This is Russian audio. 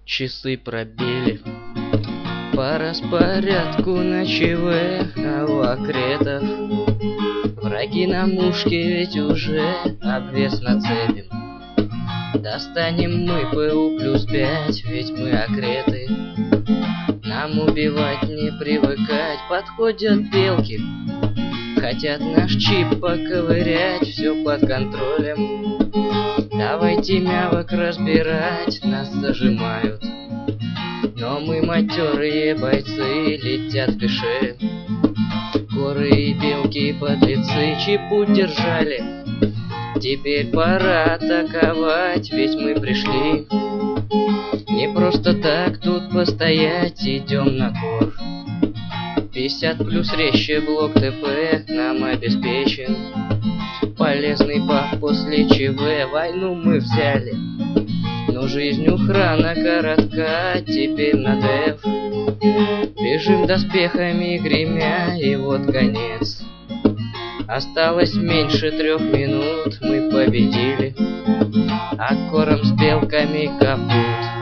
Часы пробили по распорядку ночевых, а у окретов враги на мушке, ведь уже обвес нацепим. Достанем мы ПУ +5, ведь мы окреты. Нам убивать не привыкать, подходят белки, хотят наш чип поковырять, все под контролем. Давайте мявок разбирать, нас зажимают, но мы матерые бойцы, летят кэши. Горы и белки подлецы чипу держали, теперь пора атаковать, ведь мы пришли не просто так тут постоять, идем на кор. 50+ резче блок ТП нам обеспечен, полезный баф после ЧВ. Войну мы взяли, но жизнь у храна коротка, теперь на деф бежим доспехами гремя, и вот конец. Осталось меньше 3 минут, мы победили, а кором с белками капут.